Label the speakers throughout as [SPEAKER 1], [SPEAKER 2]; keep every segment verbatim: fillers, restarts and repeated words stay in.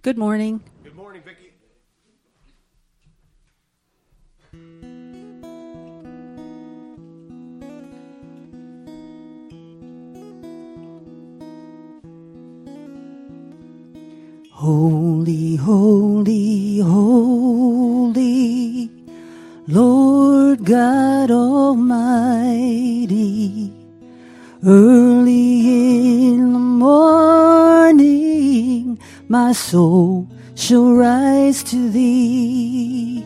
[SPEAKER 1] Good morning.
[SPEAKER 2] Good morning, Vicki.
[SPEAKER 1] Holy, holy, holy, Lord God Almighty, early in the morning, my soul shall rise to thee.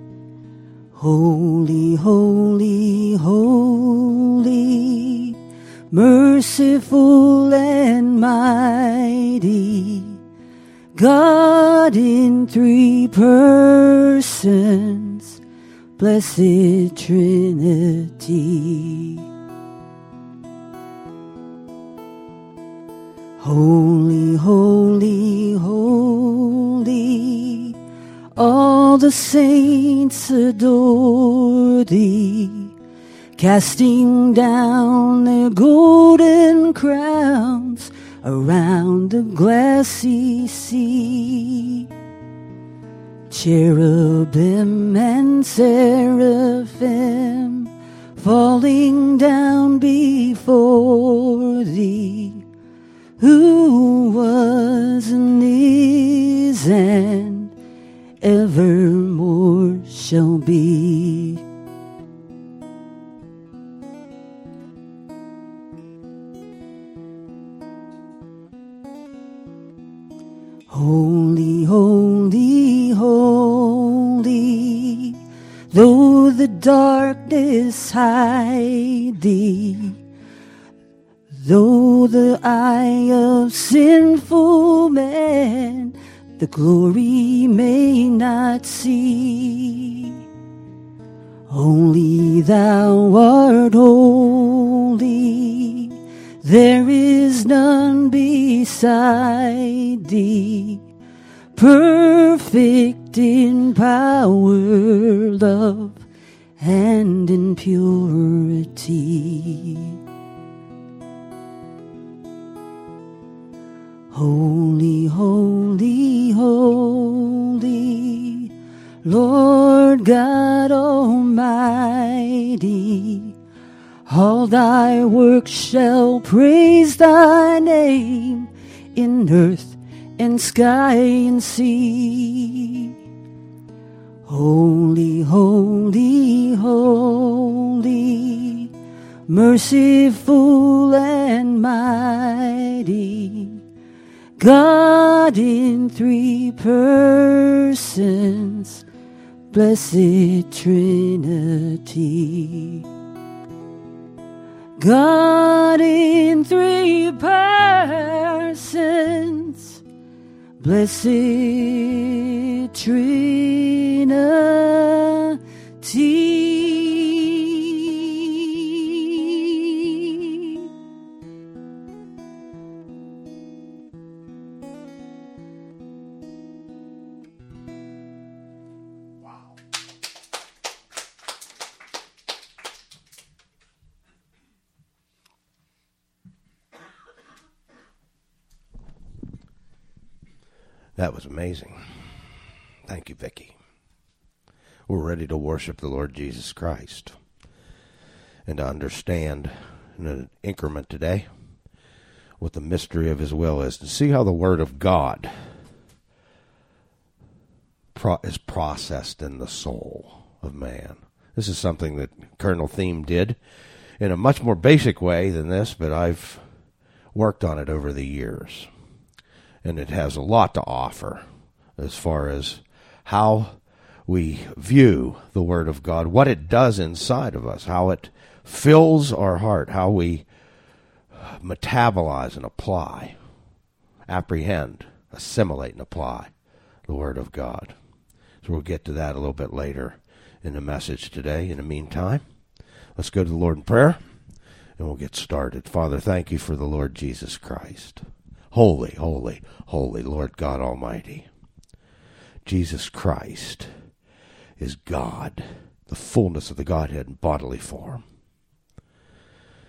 [SPEAKER 1] Holy, holy, holy, merciful and mighty, God in three persons, blessed Trinity. Holy, holy, holy, all the saints adore thee, casting down their golden crowns around the glassy sea. Cherubim and seraphim falling down before thee, who was and is and evermore shall be. Holy, holy, holy, though the darkness hide thee, though the eye of sinful man the glory may not see, only thou art holy, there is none beside thee, perfect in power, love, and in purity. Holy, holy, holy, Lord God Almighty, all thy works shall praise thy name in earth and sky and sea. Holy, holy, holy, merciful and mighty, God in three persons, blessed Trinity. God in three persons, blessed Trinity.
[SPEAKER 2] That was amazing. Thank you, Vicki. We're ready to worship the Lord Jesus Christ and to understand in an increment today what the mystery of his will is, to see how the Word of God pro- is processed in the soul of man. This is something that Colonel Thiem did in a much more basic way than this, but I've worked on it over the years. And it has a lot to offer as far as how we view the Word of God, what it does inside of us, how it fills our heart, how we metabolize and apply, apprehend, assimilate and apply the Word of God. So we'll get to that a little bit later in the message today. In the meantime, let's go to the Lord in prayer, and we'll get started. Father, thank you for the Lord Jesus Christ. Holy, holy, holy Lord God Almighty. Jesus Christ is God, the fullness of the Godhead in bodily form.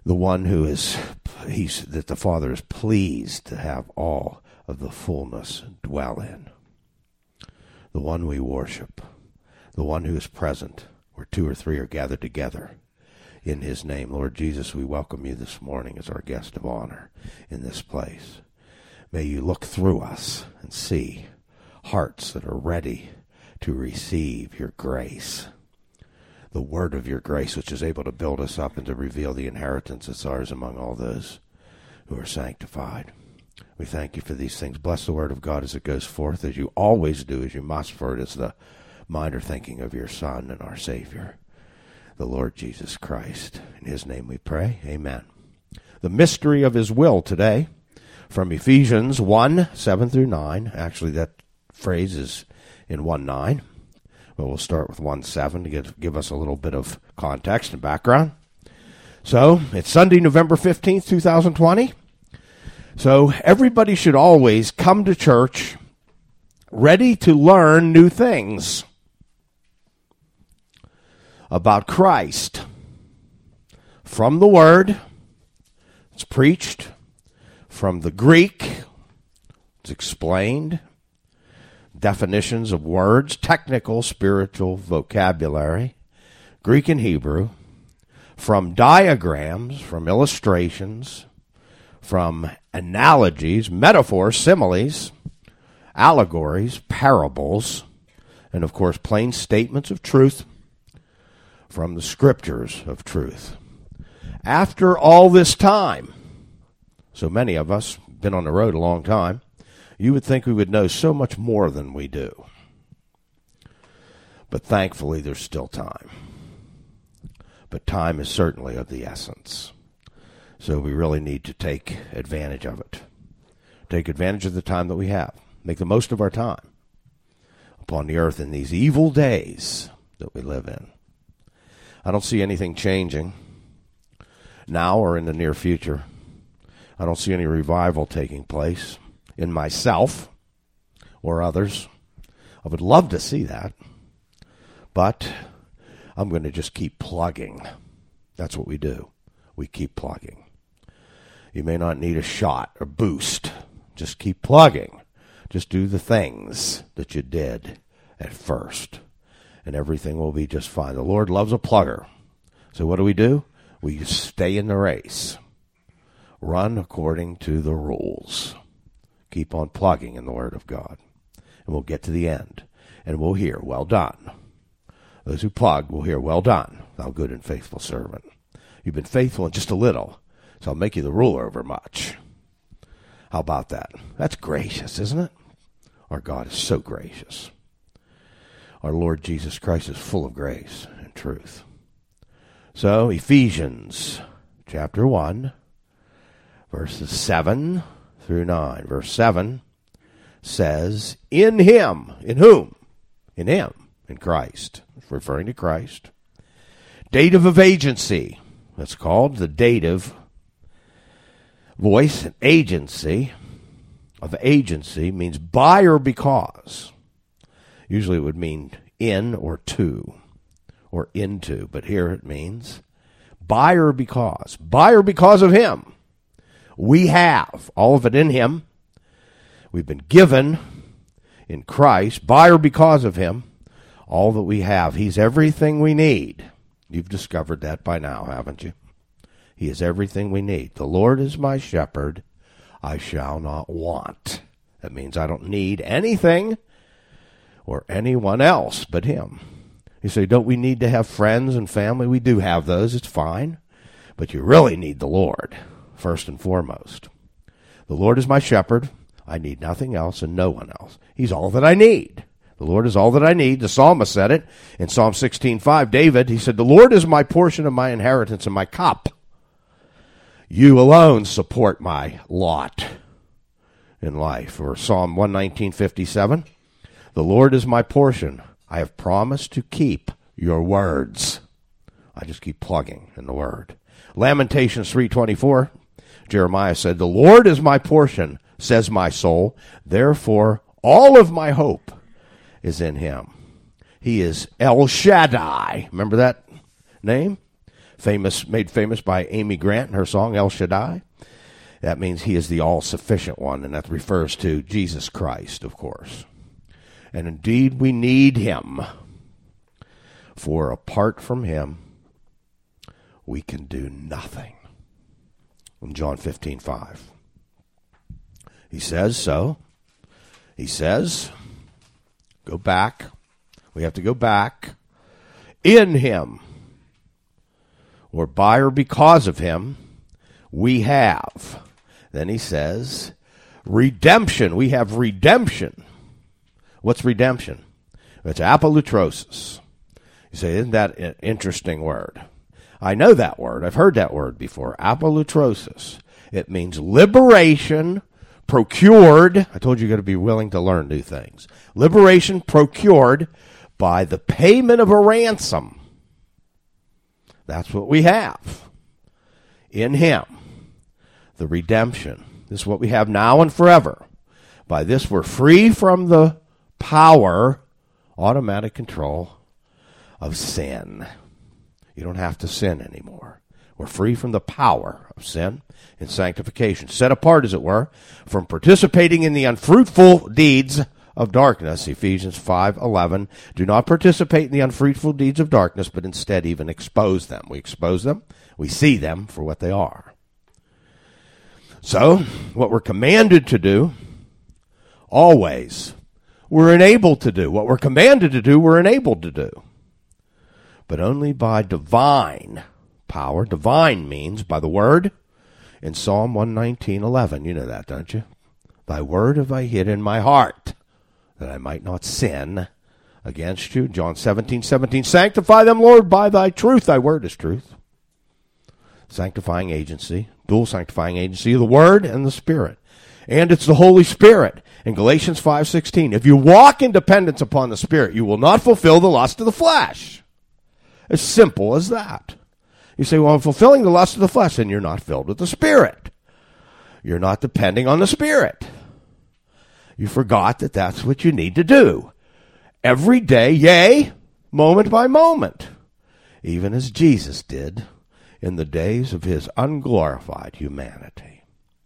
[SPEAKER 2] The one who is, he's, that the Father is pleased to have all of the fullness dwell in. The one we worship. The one who is present where two or three are gathered together in his name. Lord Jesus, we welcome you this morning as our guest of honor in this place. May you look through us and see hearts that are ready to receive your grace, the word of your grace, which is able to build us up and to reveal the inheritance that's ours among all those who are sanctified. We thank you for these things. Bless the word of God as it goes forth, as you always do, as you must, for it is the mind or thinking of your Son and our Savior, the Lord Jesus Christ. In his name we pray. Amen. The mystery of his will today, from Ephesians one, seven through nine. Actually, that phrase is in one nine. But we'll start with one seven to give, give us a little bit of context and background. So, it's Sunday, November fifteenth, twenty twenty. So, everybody should always come to church ready to learn new things about Christ from the Word. It's preached from the Greek. It's explained. Definitions of words, technical, spiritual vocabulary, Greek and Hebrew, from diagrams, from illustrations, from analogies, metaphors, similes, allegories, parables, and of course plain statements of truth from the scriptures of truth. After all this time, so many of us been on the road a long time, you would think we would know so much more than we do. But thankfully, there's still time. But time is certainly of the essence. So we really need to take advantage of it. Take advantage of the time that we have. Make the most of our time upon the earth in these evil days that we live in. I don't see anything changing now or in the near future. I don't see any revival taking place in myself or others. I would love to see that, but I'm going to just keep plugging. That's what we do. We keep plugging. You may not need a shot or boost. Just keep plugging. Just do the things that you did at first, and everything will be just fine. The Lord loves a plugger. So what do we do? We stay in the race. Run according to the rules. Keep on plugging in the Word of God. And we'll get to the end. And we'll hear, well done. Those who plug will hear, well done, thou good and faithful servant. You've been faithful in just a little, so I'll make you the ruler over much. How about that? That's gracious, isn't it? Our God is so gracious. Our Lord Jesus Christ is full of grace and truth. So, Ephesians chapter one, verses seven through nine. Verse seven says, in him, in whom? In him, in Christ. It's referring to Christ. Dative of agency. That's called the dative voice. Agency of agency means by or because. Usually it would mean in or to or into, but here it means by or because. By or because of him. We have all of it in him. We've been given in Christ, by or because of him, all that we have. He's everything we need. You've discovered that by now, haven't you? He is everything we need. The Lord is my shepherd. I shall not want. That means I don't need anything or anyone else but him. You say, don't we need to have friends and family? We do have those. It's fine. But you really need the Lord. First and foremost. The Lord is my shepherd. I need nothing else and no one else. He's all that I need. The Lord is all that I need. The psalmist said it in Psalm sixteen five. David, he said, the Lord is my portion of my inheritance and my cup. You alone support my lot in life. Or Psalm one nineteen fifty-seven. The Lord is my portion. I have promised to keep your words. I just keep plugging in the word. Lamentations three twenty-four. Jeremiah said, the Lord is my portion, says my soul. Therefore, all of my hope is in him. He is El Shaddai. Remember that name? famous, made famous by Amy Grant in her song El Shaddai. That means he is the all-sufficient one, and that refers to Jesus Christ, of course. And indeed, we need him. For apart from him, we can do nothing. In John fifteen five. He says so. He says, go back. We have to go back. In him, or by or because of him, we have. Then he says, redemption. We have redemption. What's redemption? It's apolutrosis. You say, isn't that an interesting word? I know that word. I've heard that word before. Apolutrosis. It means liberation procured. I told you you got to be willing to learn new things. Liberation procured by the payment of a ransom. That's what we have in him. The redemption. This is what we have now and forever. By this we're free from the power, automatic control of sin. You don't have to sin anymore. We're free from the power of sin and sanctification. Set apart, as it were, from participating in the unfruitful deeds of darkness. Ephesians five eleven. Do not participate in the unfruitful deeds of darkness, but instead even expose them. We expose them. We see them for what they are. So, what we're commanded to do, always, we're enabled to do. What we're commanded to do, we're enabled to do. But only by divine power. Divine means by the word in Psalm one nineteen eleven. You know that, don't you? Thy word have I hid in my heart, that I might not sin against you. John seventeen seventeen. Sanctify them, Lord, by thy truth. Thy word is truth. Sanctifying agency, dual sanctifying agency of the Word and the Spirit. And it's the Holy Spirit. In Galatians five sixteen, if you walk in dependence upon the Spirit, you will not fulfill the lust of the flesh. As simple as that. You say, well, I'm fulfilling the lust of the flesh, and you're not filled with the Spirit. You're not depending on the Spirit. You forgot that that's what you need to do. Every day, yea, moment by moment. Even as Jesus did in the days of his unglorified humanity.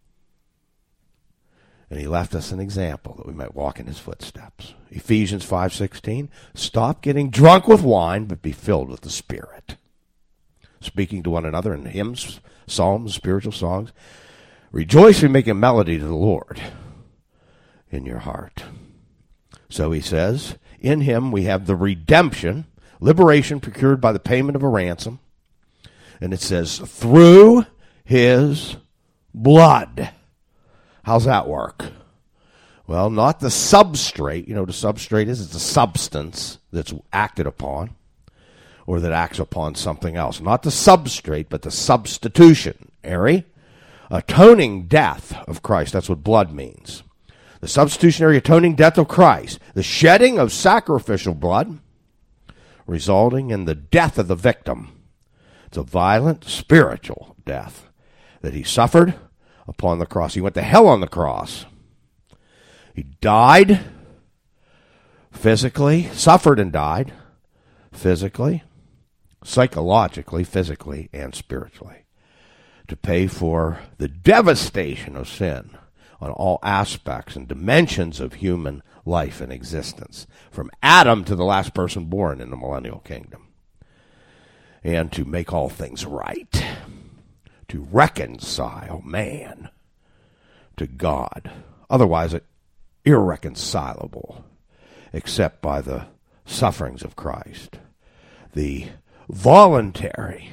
[SPEAKER 2] And he left us an example that we might walk in his footsteps. Ephesians five sixteen, stop getting drunk with wine, but be filled with the Spirit. Speaking to one another in hymns, psalms, spiritual songs. Rejoice in making melody to the Lord in your heart. So he says, in him we have the redemption, liberation procured by the payment of a ransom. And it says, through his blood. How's that work? Well, not the substrate. You know what a substrate is? It's a substance that's acted upon or that acts upon something else. Not the substrate, but the substitutionary, atoning death of Christ. That's what blood means. The substitutionary atoning death of Christ. The shedding of sacrificial blood resulting in the death of the victim. It's a violent spiritual death that he suffered upon the cross. He went to hell on the cross. He died physically, suffered and died physically, psychologically, physically, and spiritually to pay for the devastation of sin on all aspects and dimensions of human life and existence, from Adam to the last person born in the millennial kingdom. And to make all things right, to reconcile man to God, otherwise irreconcilable, except by the sufferings of Christ, the voluntary,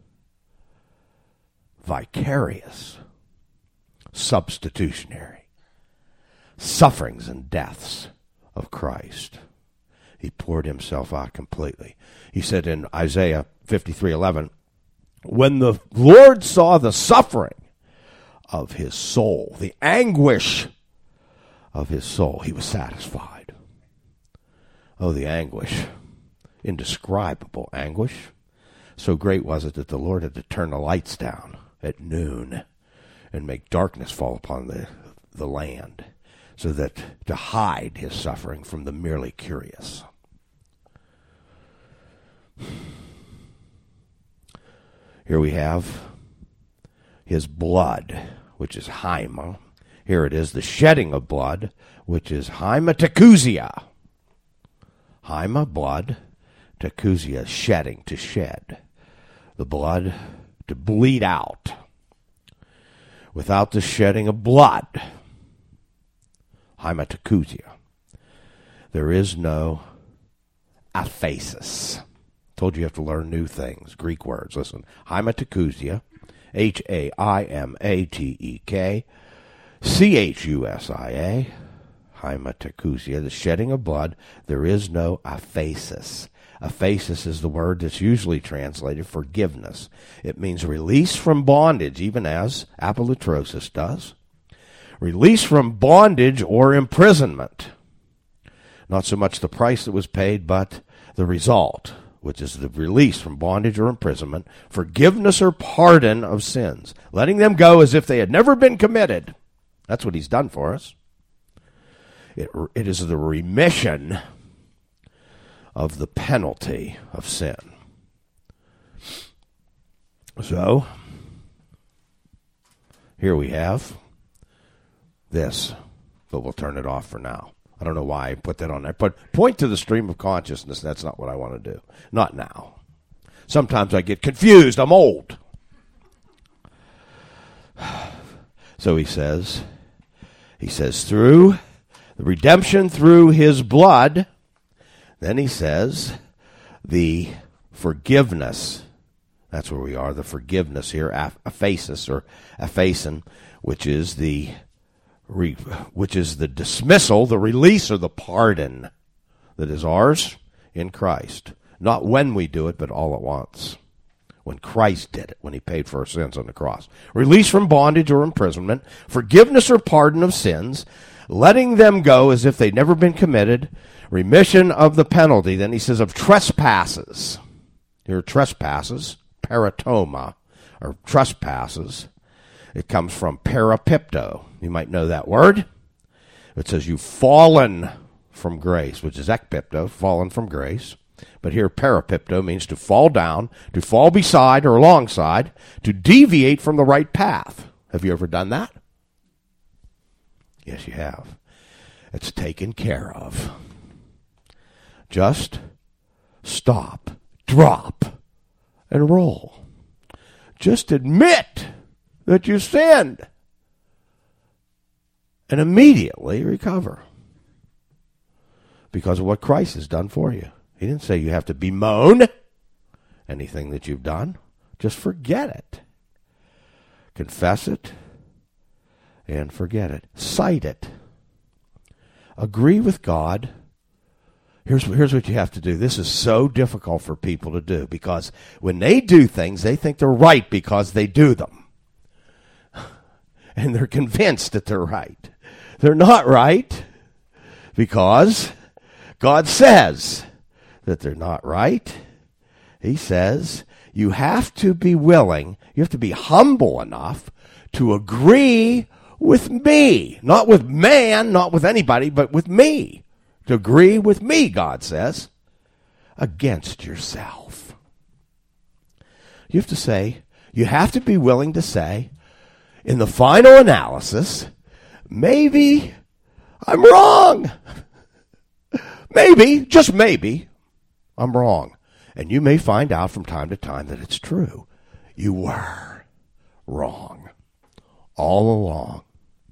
[SPEAKER 2] vicarious, substitutionary sufferings and deaths of Christ. He poured himself out completely. He said in Isaiah fifty-three eleven, when the Lord saw the suffering of his soul, the anguish of his soul, he was satisfied. Oh, the anguish, indescribable anguish. So great was it that the Lord had to turn the lights down at noon and make darkness fall upon the, the land, so that to hide his suffering from the merely curious. Here we have his blood, which is haima. Here it is, the shedding of blood, which is haematekousia. Haima, blood, tekousia, shedding, to shed. The blood, to bleed out. Without the shedding of blood, haematekousia, there is no aphesis. Told you you have to learn new things, Greek words. Listen, haematekousia, H A I M A T E K, C H U S I A, haematekousia, the shedding of blood. There is no aphesis. Aphesis is the word that's usually translated forgiveness. It means release from bondage, even as apolutrosis does. Release from bondage or imprisonment. Not so much the price that was paid, but the result, which is the release from bondage or imprisonment, forgiveness or pardon of sins, letting them go as if they had never been committed. That's what he's done for us. It, it is the remission of the penalty of sin. So, here we have this, but we'll turn it off for now. I don't know why I put that on there, but point to the stream of consciousness. That's not what I want to do. Not now. Sometimes I get confused. I'm old. So he says, he says, through the redemption through his blood. Then he says, the forgiveness. That's where we are, the forgiveness here, aphesis or aphasin, which is the re, which is the dismissal, the release, or the pardon that is ours in Christ. Not when we do it, but all at once. When Christ did it, when he paid for our sins on the cross. Release from bondage or imprisonment, forgiveness or pardon of sins, letting them go as if they'd never been committed, remission of the penalty. Then he says of trespasses. Here are trespasses, paratoma, or trespasses. It comes from parapipto. You might know that word. It says you've fallen from grace, which is ekpipto, fallen from grace. But here parapipto means to fall down, to fall beside or alongside, to deviate from the right path. Have you ever done that? Yes, you have. It's taken care of. Just stop, drop, and roll. Just admit that you sinned and immediately recover because of what Christ has done for you. He didn't say you have to bemoan anything that you've done. Just forget it. Confess it and forget it. Cite it. Agree with God. Here's, here's what you have to do. This is so difficult for people to do because when they do things, they think they're right because they do them. And they're convinced that they're right. They're not right because God says that they're not right. He says you have to be willing, you have to be humble enough to agree with me. Not with man, not with anybody, but with me. To agree with me, God says, against yourself. You have to say, you have to be willing to say, in the final analysis, maybe I'm wrong. Maybe, just maybe, I'm wrong. And you may find out from time to time that it's true. You were wrong all along.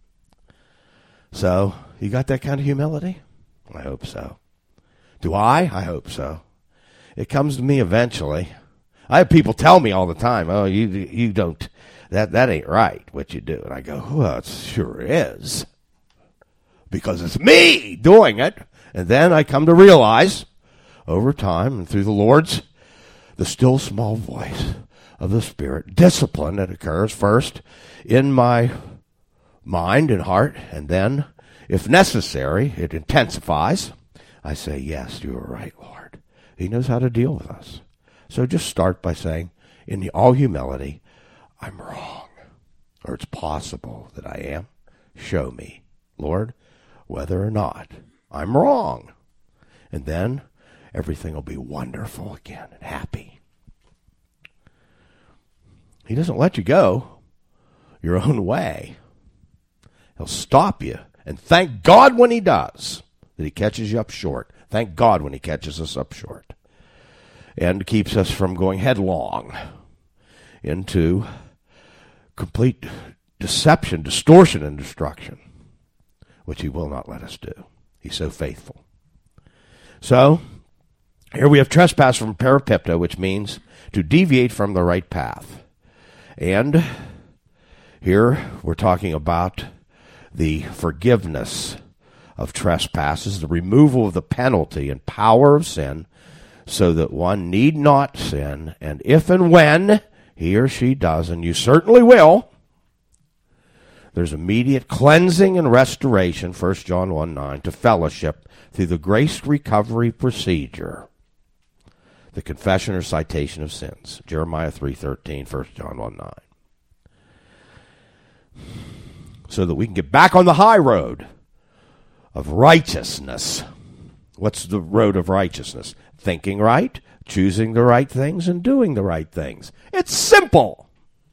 [SPEAKER 2] So, you got that kind of humility? I hope so. Do I? I hope so. It comes to me eventually. I have people tell me all the time, oh, you you don't, that, that ain't right, what you do. And I go, well, it sure is. Because it's me doing it. And then I come to realize, over time and through the Lord's, the still small voice of the Spirit, discipline that occurs first in my mind and heart, and then, if necessary, it intensifies. I say, yes, you are right, Lord. He knows how to deal with us. So just start by saying, in all humility, I'm wrong. Or it's possible that I am. Show me, Lord, whether or not I'm wrong. And then everything will be wonderful again and happy. He doesn't let you go your own way. He'll stop you. And thank God when he does that he catches you up short. Thank God when he catches us up short. And keeps us from going headlong into complete deception, distortion, and destruction, which he will not let us do. He's so faithful. So, here we have trespass from parapipta, which means to deviate from the right path. And here we're talking about the forgiveness of trespasses, the removal of the penalty and power of sin, so that one need not sin. And if and when he or she does, and you certainly will, there's immediate cleansing and restoration, First John one nine, to fellowship through the grace recovery procedure, the confession or citation of sins, Jeremiah three thirteen, First John one nine. So that we can get back on the high road of righteousness. What's the road of righteousness? Thinking right, choosing the right things, and doing the right things. It's simple.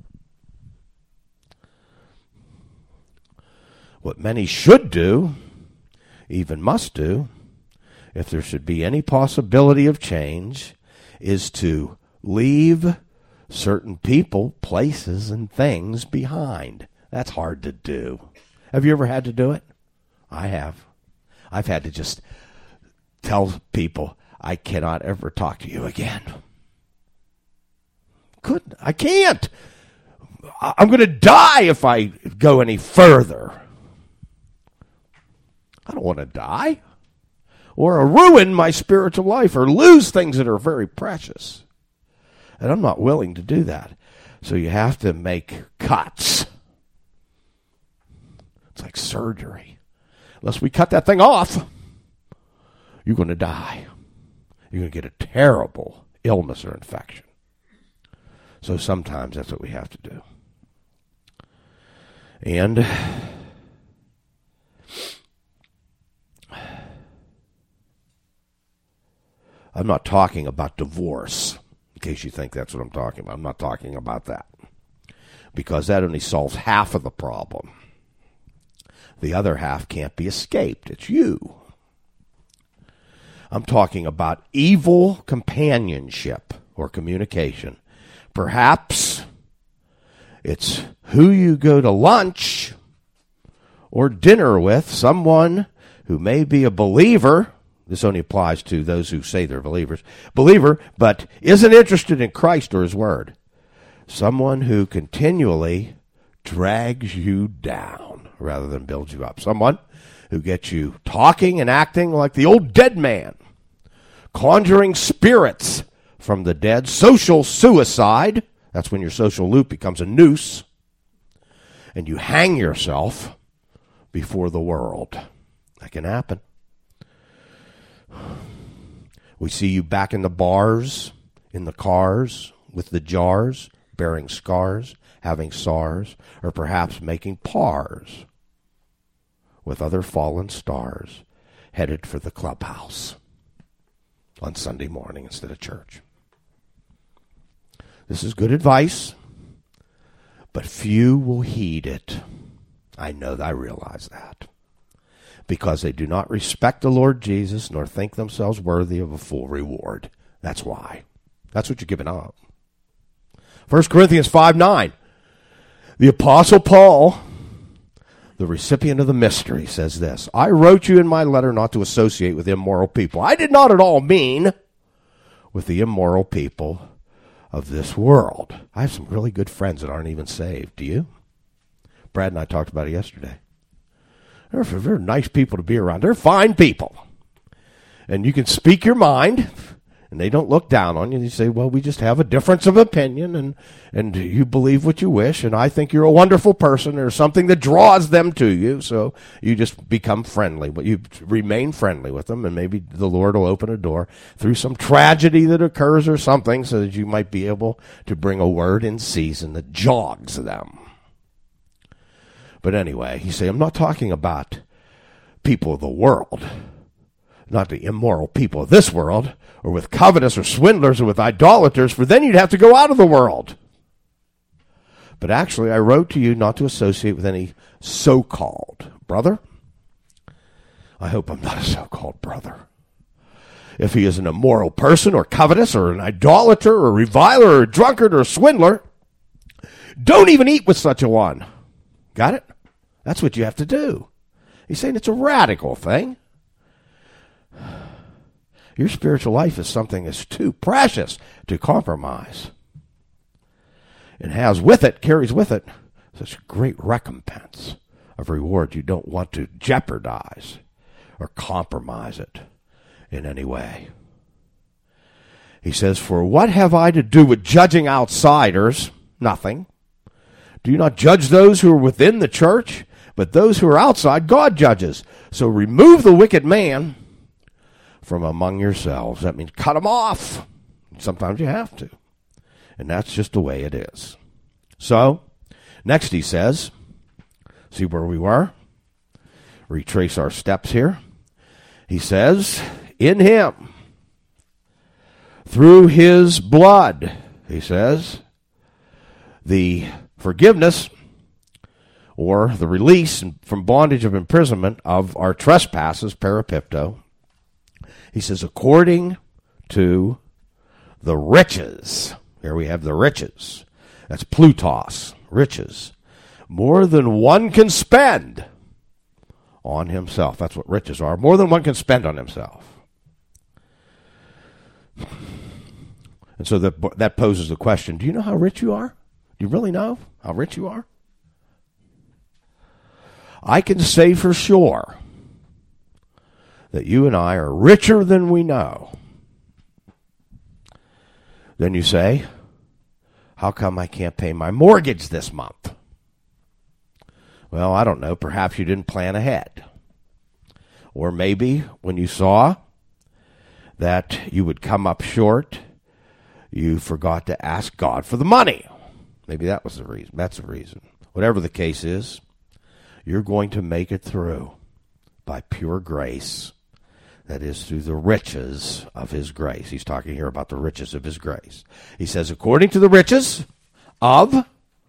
[SPEAKER 2] What many should do, even must do, if there should be any possibility of change, is to leave certain people, places, and things behind. That's hard to do. Have you ever had to do it? I have. I've had to just tell people, I cannot ever talk to you again. Couldn't. I can't. I'm going to die if I go any further. I don't want to die or ruin my spiritual life or lose things that are very precious. And I'm not willing to do that. So you have to make cuts. It's like surgery. Unless we cut that thing off, you're going to die. You're going to get a terrible illness or infection. So sometimes that's what we have to do. And I'm not talking about divorce, in case you think that's what I'm talking about. I'm not talking about that, because that only solves half of the problem. The other half can't be escaped. It's you. I'm talking about evil companionship or communication. Perhaps it's who you go to lunch or dinner with, someone who may be a believer. This only applies to those who say they're believers. Believer, but isn't interested in Christ or his word. Someone who continually drags you down rather than builds you up. Someone who gets you talking and acting like the old dead man, conjuring spirits from the dead, social suicide. That's when your social loop becomes a noose, and you hang yourself before the world. That can happen. We see you back in the bars, in the cars, with the jars, bearing scars, having SARS, or perhaps making pars with other fallen stars, headed for the clubhouse on Sunday morning instead of church. This is good advice, but few will heed it. I know that, I realize that. Because they do not respect the Lord Jesus, nor think themselves worthy of a full reward. That's why. That's what you're giving up. First Corinthians five nine. The Apostle Paul, the recipient of the mystery, says this: I wrote you in my letter not to associate with immoral people. I did not at all mean with the immoral people of this world. I have some really good friends that aren't even saved. Do you? Brad and I talked about it yesterday. They're, they're nice people to be around. They're fine people. And you can speak your mind, and they don't look down on you. You say, well, we just have a difference of opinion, and, and you believe what you wish, and I think you're a wonderful person. There's something that draws them to you, so you just become friendly. But you remain friendly with them, and maybe the Lord will open a door through some tragedy that occurs or something so that you might be able to bring a word in season that jogs them. But anyway, he say, I'm not talking about people of the world, not the immoral people of this world, or with covetous or swindlers or with idolaters, for then you'd have to go out of the world. But actually, I wrote to you not to associate with any so-called brother. I hope I'm not a so-called brother. If he is an immoral person or covetous or an idolater or a reviler or a drunkard or a swindler, don't even eat with such a one. Got it? That's what you have to do. He's saying it's a radical thing. Your spiritual life is something that's too precious to compromise. It has with it, carries with it, such a great recompense of reward you don't want to jeopardize or compromise it in any way. He says, for what have I to do with judging outsiders? Nothing. Do you not judge those who are within the church? But those who are outside, God judges. So remove the wicked man from among yourselves. That means cut them off. Sometimes you have to. And that's just the way it is. So, next he says, see where we were? Retrace our steps here. He says, in him, through his blood, he says, the forgiveness or the release from bondage of imprisonment of our trespasses, parapipto. He says, according to the riches. Here we have the riches. That's plutos, riches. More than one can spend on himself. That's what riches are. More than one can spend on himself. And so that, that poses the question, do you know how rich you are? Do you really know how rich you are? I can say for sure that you and I are richer than we know. Then you say, how come I can't pay my mortgage this month? Well, I don't know. Perhaps you didn't plan ahead. Or maybe when you saw that you would come up short, you forgot to ask God for the money. Maybe that was the reason. That's the reason. Whatever the case is, you're going to make it through by pure grace. That is through the riches of his grace. He's talking here about the riches of his grace. He says, according to the riches of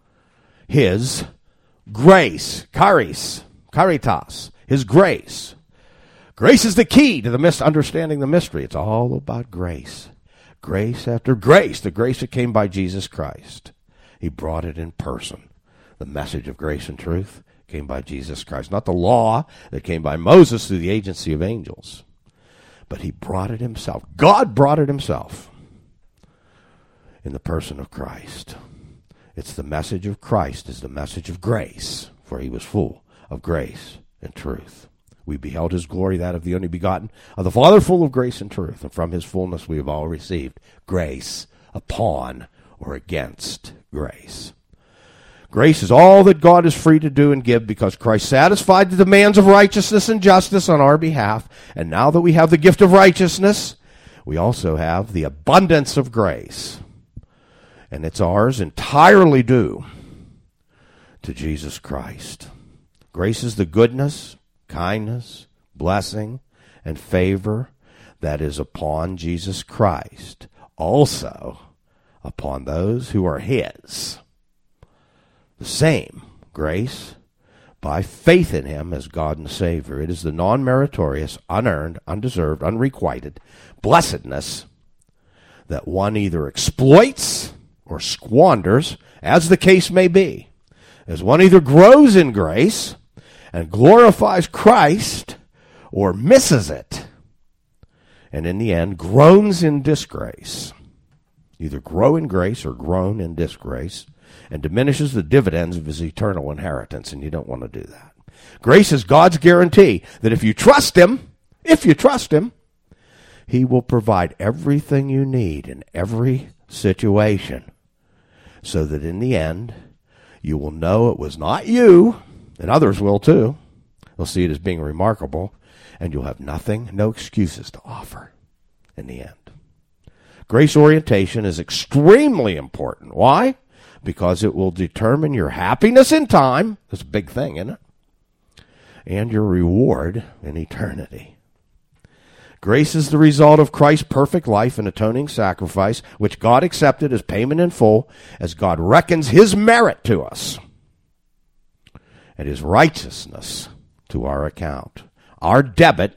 [SPEAKER 2] his grace, charis, caritas, his grace. Grace is the key to the mis- understanding the mystery. It's all about grace. Grace after grace, the grace that came by Jesus Christ. He brought it in person. The message of grace and truth came by Jesus Christ. Not the law that came by Moses through the agency of angels. But he brought it himself. God brought it himself in the person of Christ. It's the message of Christ is the message of grace, for he was full of grace and truth. We beheld his glory, that of the only begotten of the Father, full of grace and truth. And from his fullness we have all received grace upon or against grace. Grace is all that God is free to do and give because Christ satisfied the demands of righteousness and justice on our behalf. And now that we have the gift of righteousness, we also have the abundance of grace. And it's ours entirely due to Jesus Christ. Grace is the goodness, kindness, blessing, and favor that is upon Jesus Christ, also upon those who are his. The same grace by faith in him as God and Savior. It is the non-meritorious, unearned, undeserved, unrequited blessedness that one either exploits or squanders, as the case may be. As one either grows in grace and glorifies Christ or misses it, and in the end groans in disgrace. Either grow in grace or groan in disgrace, and diminishes the dividends of his eternal inheritance, and you don't want to do that. Grace is God's guarantee that if you trust him, if you trust him, he will provide everything you need in every situation, so that in the end, you will know it was not you, and others will too. They'll see it as being remarkable, and you'll have nothing, no excuses to offer in the end. Grace orientation is extremely important. Why? Because it will determine your happiness in time. That's a big thing, isn't it? And your reward in eternity. Grace is the result of Christ's perfect life and atoning sacrifice, which God accepted as payment in full, as God reckons his merit to us and his righteousness to our account. Our debit,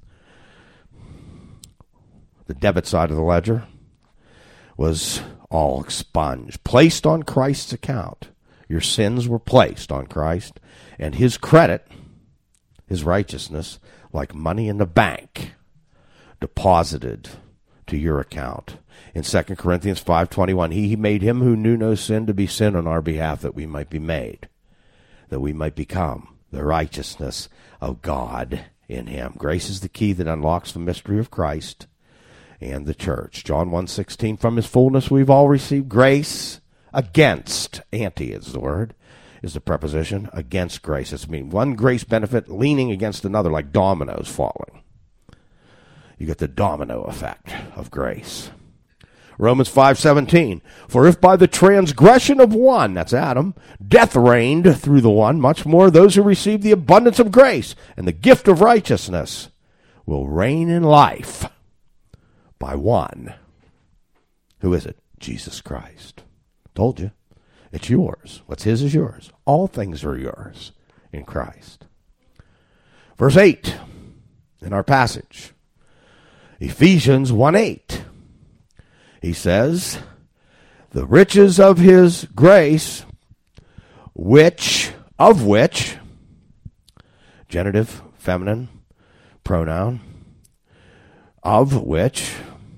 [SPEAKER 2] the debit side of the ledger, was all expunged, placed on Christ's account. Your sins were placed on Christ, and his credit, his righteousness, like money in the bank, deposited to your account. In Second Corinthians five twenty-one, he made him who knew no sin to be sin on our behalf, that we might be made, that we might become the righteousness of God in him. Grace is the key that unlocks the mystery of Christ and the church. John one sixteen, from his fullness we've all received grace against, anti is the word, is the preposition, against grace. It's mean one grace benefit leaning against another, like dominoes falling. You get the domino effect of grace. Romans five seventeen, for if by the transgression of one, that's Adam, death reigned through the one, much more those who receive the abundance of grace and the gift of righteousness will reign in life by one. Who is it? Jesus Christ. Told you. It's yours. What's his is yours. All things are yours in Christ. Verse eight in our passage. Ephesians one eight. He says, the riches of his grace, which, of which, genitive, feminine, pronoun, of which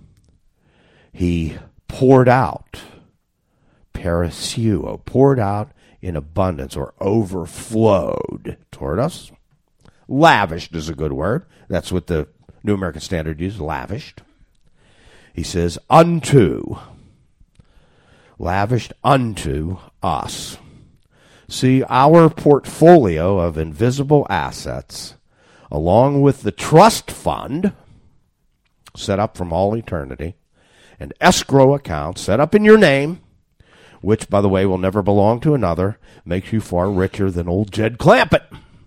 [SPEAKER 2] he poured out, parasuo, poured out in abundance or overflowed toward us. Lavished is a good word. That's what the New American Standard uses, lavished. He says, unto, lavished unto us. See, our portfolio of invisible assets, along with the trust fund set up from all eternity, and escrow account set up in your name, which, by the way, will never belong to another, makes you far richer than old Jed Clampett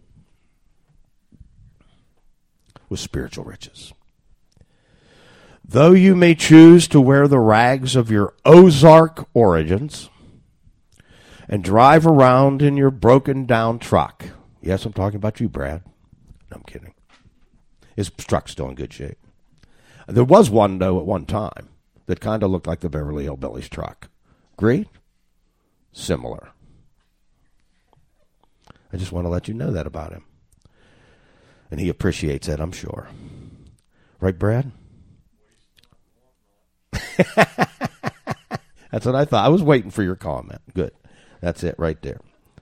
[SPEAKER 2] with spiritual riches. Though you may choose to wear the rags of your Ozark origins and drive around in your broken-down truck. Yes, I'm talking about you, Brad. No, I'm kidding. His truck's still in good shape. There was one, though, at one time that kind of looked like the Beverly Hillbillies truck. Agreed? Similar. I just want to let you know that about him. And he appreciates it, I'm sure. Right, Brad? That's what I thought. I was waiting for your comment. Good. That's it right there.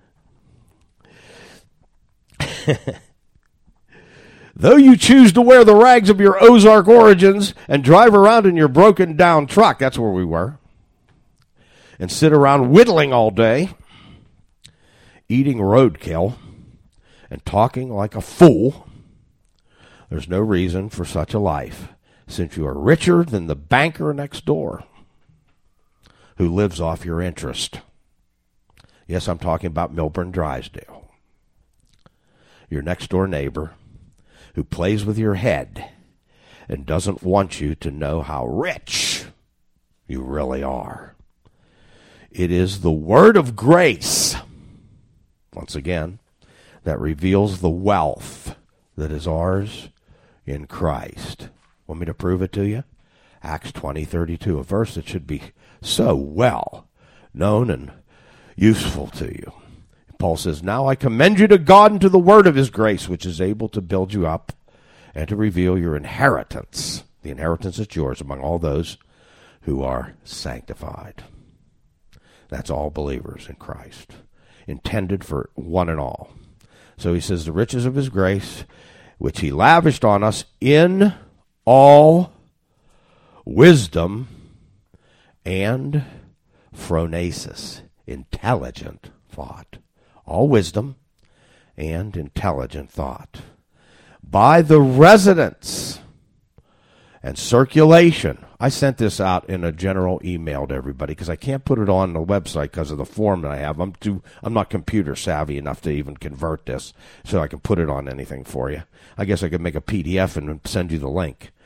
[SPEAKER 2] Though you choose to wear the rags of your Ozark origins and drive around in your broken-down truck, that's where we were, and sit around whittling all day, eating roadkill, and talking like a fool, there's no reason for such a life, since you are richer than the banker next door who lives off your interest. Yes, I'm talking about Milburn Drysdale, your next-door neighbor who plays with your head and doesn't want you to know how rich you really are. It is the word of grace, once again, that reveals the wealth that is ours in Christ. Want me to prove it to you? Acts twenty thirty-two, a verse that should be so well known and useful to you. Paul says, now I commend you to God and to the word of his grace, which is able to build you up and to reveal your inheritance, the inheritance that's yours among all those who are sanctified. That's all believers in Christ, intended for one and all. So he says, the riches of his grace, which he lavished on us in all wisdom and phronesis, intelligent thought. All wisdom and intelligent thought. By the residence and circulation. I sent this out in a general email to everybody because I can't put it on the website because of the form that I have. I'm too, I'm not computer savvy enough to even convert this so I can put it on anything for you. I guess I could make a P D F and send you the link.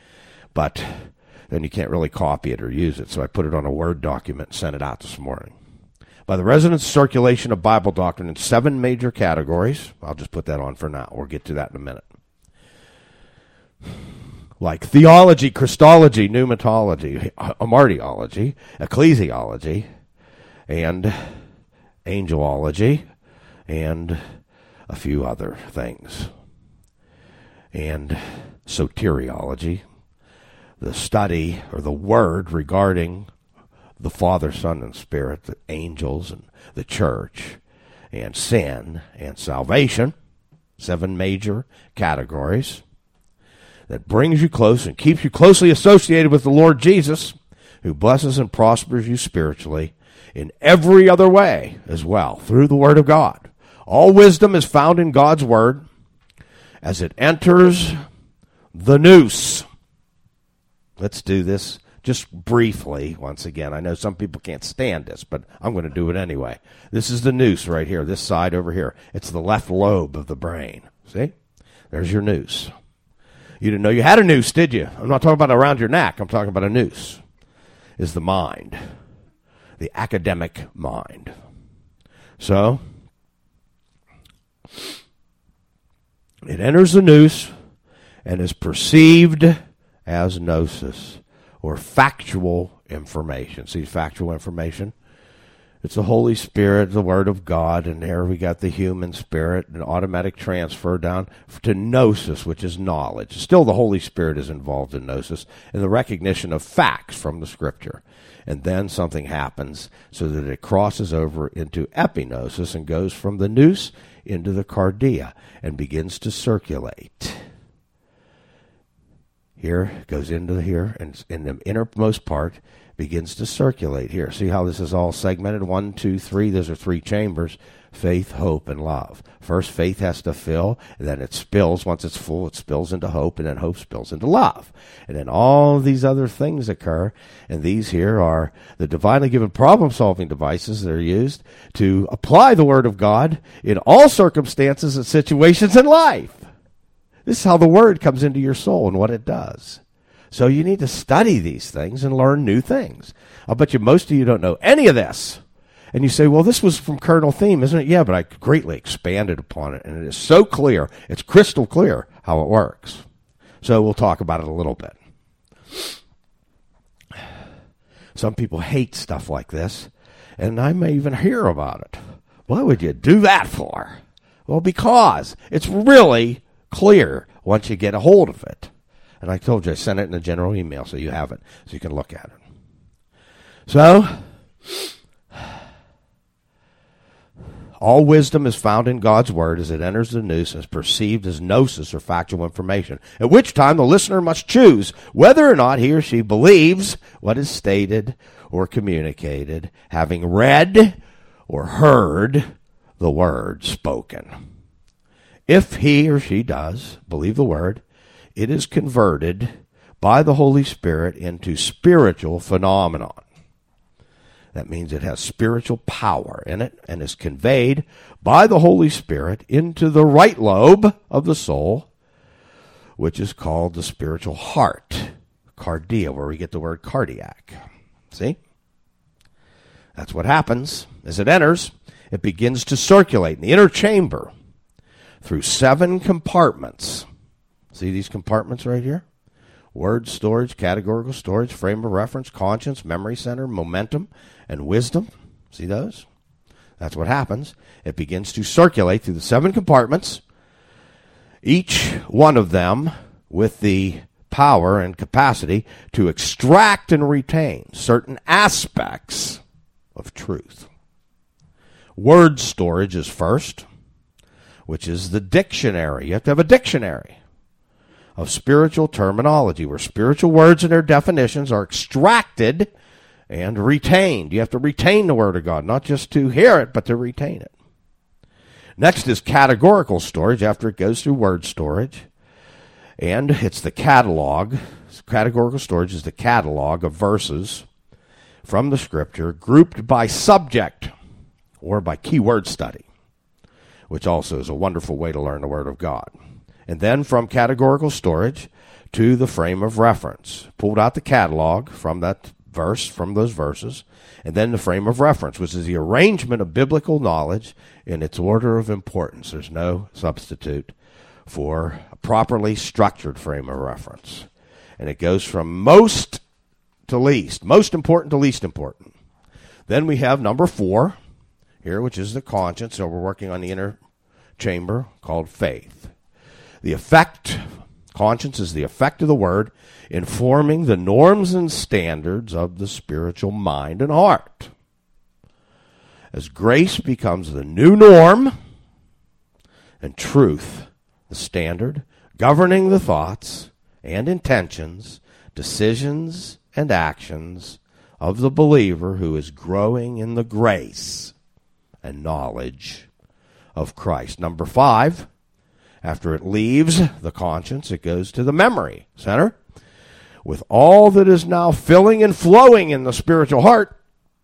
[SPEAKER 2] but then you can't really copy it or use it. So I put it on a Word document and sent it out this morning. By the resonance circulation of Bible doctrine in seven major categories. I'll just put that on for now. We'll get to that in a minute. Like theology, Christology, pneumatology, amartiology, ecclesiology, and angelology, and a few other things. And soteriology, the study or the word regarding the Father, Son, and Spirit, the angels and the church, and sin and salvation, seven major categories that brings you close and keeps you closely associated with the Lord Jesus, who blesses and prospers you spiritually in every other way as well, through the Word of God. All wisdom is found in God's Word as it enters the nous. Let's do this just briefly once again. I know some people can't stand this, but I'm going to do it anyway. This is the nous right here, this side over here. It's the left lobe of the brain. See? There's your nous. You didn't know you had a nous, did you? I'm not talking about around your neck. I'm talking about a nous. Is the mind, the academic mind. So, it enters the nous and is perceived as gnosis, or factual information. See, factual information? It's the Holy Spirit, the Word of God, and there we got the human spirit, an automatic transfer down to gnosis, which is knowledge. Still, the Holy Spirit is involved in gnosis, in the recognition of facts from the Scripture. And then something happens so that it crosses over into epignosis and goes from the nous into the cardia and begins to circulate. Here, it goes into here, and in the innermost part, begins to circulate here. See how this is all segmented? One, two, three. Those are three chambers. Faith, hope, and love. First, faith has to fill, and then it spills. Once it's full, it spills into hope, and then hope spills into love. And then all these other things occur, and these here are the divinely given problem-solving devices that are used to apply the Word of God in all circumstances and situations in life. This is how the Word comes into your soul and what it does. So you need to study these things and learn new things. I'll bet you most of you don't know any of this. And you say, well, this was from Colonel Theme, isn't it? Yeah, but I greatly expanded upon it, and it is so clear, it's crystal clear how it works. So we'll talk about it a little bit. Some people hate stuff like this, and I may even hear about it. What would you do that for? Well, because it's really clear once you get a hold of it. And I told you I sent it in a general email, so you have it, so you can look at it. So, all wisdom is found in God's Word as it enters the nous and is perceived as gnosis or factual information, at which time the listener must choose whether or not he or she believes what is stated or communicated, having read or heard the Word spoken. If he or she does believe the Word, it is converted by the Holy Spirit into spiritual phenomenon. That means it has spiritual power in it and is conveyed by the Holy Spirit into the right lobe of the soul, which is called the spiritual heart, cardia, where we get the word cardiac. See? That's what happens. As it enters, it begins to circulate in the inner chamber through seven compartments. See these compartments right here? Word storage, categorical storage, frame of reference, conscience, memory center, momentum, and wisdom. See those? That's what happens. It begins to circulate through the seven compartments, each one of them with the power and capacity to extract and retain certain aspects of truth. Word storage is first, which is the dictionary. You have to have a dictionary of spiritual terminology, where spiritual words and their definitions are extracted and retained. You have to retain the Word of God, not just to hear it, but to retain it. Next is categorical storage after it goes through word storage, and it's the catalog. Categorical storage is the catalog of verses from the Scripture grouped by subject or by keyword study, which also is a wonderful way to learn the Word of God. And then from categorical storage to the frame of reference. Pulled out the catalog from that verse, from those verses, and then the frame of reference, which is the arrangement of biblical knowledge in its order of importance. There's no substitute for a properly structured frame of reference. And it goes from most to least, most important to least important. Then we have number four here, which is the conscience. So we're working on the inner chamber called faith. The effect, conscience is the effect of the word in forming the norms and standards of the spiritual mind and heart. As grace becomes the new norm and truth, the standard, governing the thoughts and intentions, decisions and actions of the believer who is growing in the grace and knowledge of Christ. Number five, after it leaves the conscience, it goes to the memory center. With all that is now filling and flowing in the spiritual heart,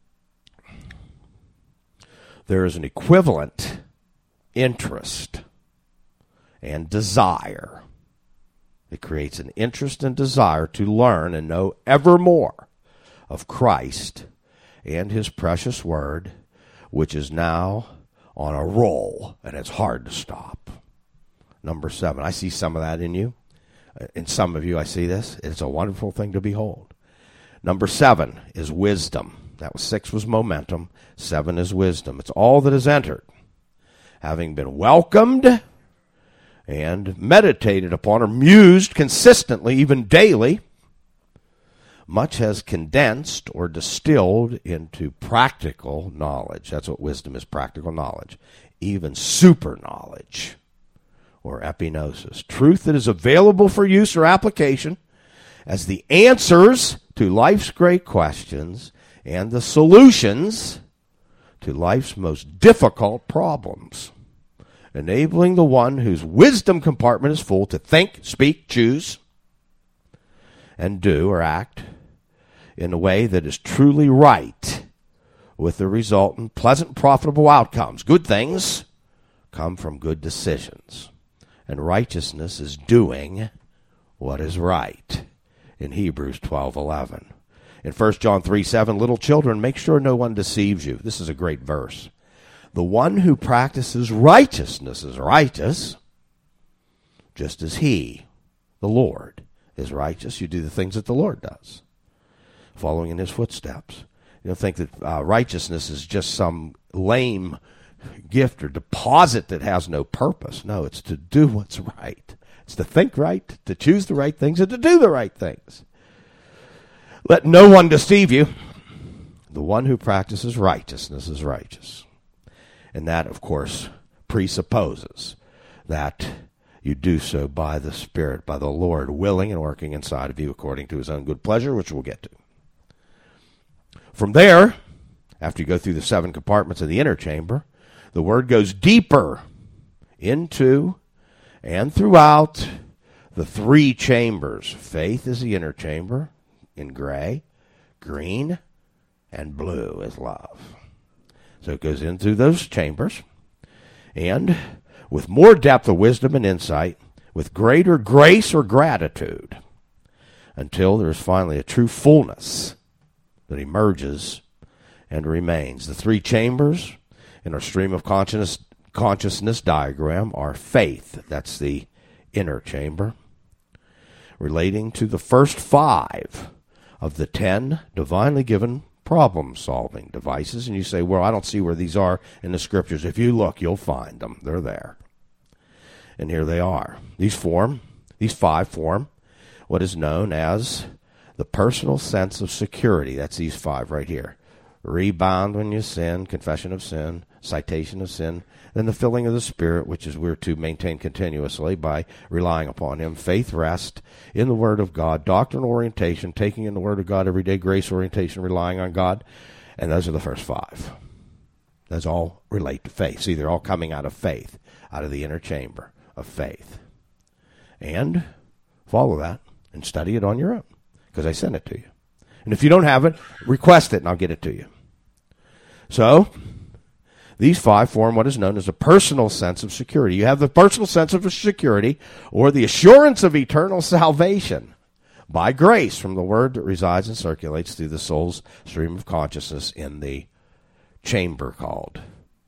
[SPEAKER 2] there is an equivalent interest and desire. It creates an interest and desire to learn and know ever more of Christ and his precious word, which is now on a roll, and it's hard to stop. Number seven, I see some of that in you. In some of you, I see this. It's a wonderful thing to behold. Number seven is wisdom. That was six was momentum. Seven is wisdom. It's all that is entered. Having been welcomed and meditated upon or mused consistently, even daily, much has condensed or distilled into practical knowledge. That's what wisdom is, practical knowledge. Even super knowledge, or epignosis. Truth that is available for use or application as the answers to life's great questions and the solutions to life's most difficult problems, enabling the one whose wisdom compartment is full to think, speak, choose, and do or act in a way that is truly right, with the resultant pleasant, profitable outcomes. Good things come from good decisions. And righteousness is doing what is right in Hebrews twelve eleven. In First John three seven, little children, make sure no one deceives you. This is a great verse. The one who practices righteousness is righteous, just as he, the Lord, is righteous. You do the things that the Lord does, following in his footsteps. You don't think that uh, righteousness is just some lame gift or deposit that has no purpose. No, it's to do what's right. It's to think right, to choose the right things, and to do the right things. Let no one deceive you. The one who practices righteousness is righteous. And that, of course, presupposes that you do so by the Spirit, by the Lord, willing and working inside of you according to his own good pleasure, which we'll get to. From there, after you go through the seven compartments of the inner chamber, the word goes deeper into and throughout the three chambers. Faith is the inner chamber in gray, green, and blue is love. So it goes in through those chambers, and with more depth of wisdom and insight, with greater grace or gratitude, until there is finally a true fullness that emerges and remains. The three chambers in our stream of consciousness, consciousness diagram are faith, that's the inner chamber, relating to the first five of the ten divinely given problem-solving devices. And you say, well, I don't see where these are in the scriptures. If you look, you'll find them. They're there. And here they are. These form, these five form what is known as the personal sense of security. That's these five right here. Rebound when you sin, confession of sin, citation of sin, then the filling of the Spirit, which is we're to maintain continuously by relying upon him, faith, rest in the Word of God, doctrine orientation, taking in the Word of God every day, grace orientation, relying on God, and those are the first five. Those all relate to faith. See, they're all coming out of faith, out of the inner chamber of faith. And follow that and study it on your own, because I sent it to you. And if you don't have it, request it and I'll get it to you. So, These five form what is known as a personal sense of security. You have the personal sense of security, or the assurance of eternal salvation by grace from the word that resides and circulates through the soul's stream of consciousness in the chamber called